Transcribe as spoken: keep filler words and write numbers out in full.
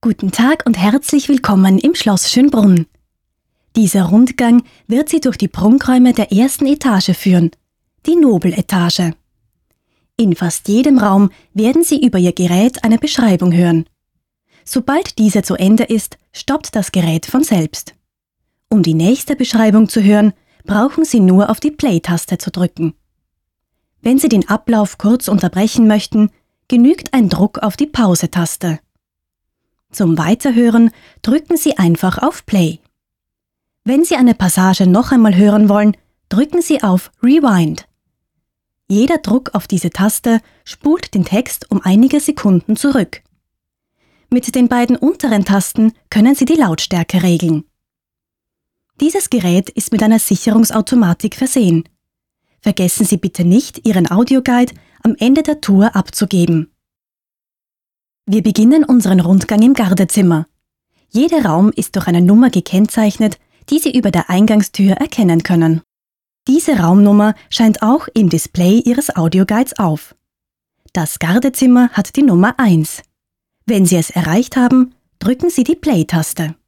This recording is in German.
Guten Tag und herzlich willkommen im Schloss Schönbrunn. Dieser Rundgang wird Sie durch die Prunkräume der ersten Etage führen, die Nobeletage. In fast jedem Raum werden Sie über Ihr Gerät eine Beschreibung hören. Sobald diese zu Ende ist, stoppt das Gerät von selbst. Um die nächste Beschreibung zu hören, brauchen Sie nur auf die Play-Taste zu drücken. Wenn Sie den Ablauf kurz unterbrechen möchten, genügt ein Druck auf die Pause-Taste. Zum Weiterhören drücken Sie einfach auf Play. Wenn Sie eine Passage noch einmal hören wollen, drücken Sie auf Rewind. Jeder Druck auf diese Taste spult den Text um einige Sekunden zurück. Mit den beiden unteren Tasten können Sie die Lautstärke regeln. Dieses Gerät ist mit einer Sicherungsautomatik versehen. Vergessen Sie bitte nicht, Ihren Audioguide am Ende der Tour abzugeben. Wir beginnen unseren Rundgang im Gardezimmer. Jeder Raum ist durch eine Nummer gekennzeichnet, die Sie über der Eingangstür erkennen können. Diese Raumnummer scheint auch im Display Ihres Audioguides auf. Das Gardezimmer hat die Nummer eins. Wenn Sie es erreicht haben, drücken Sie die Play-Taste.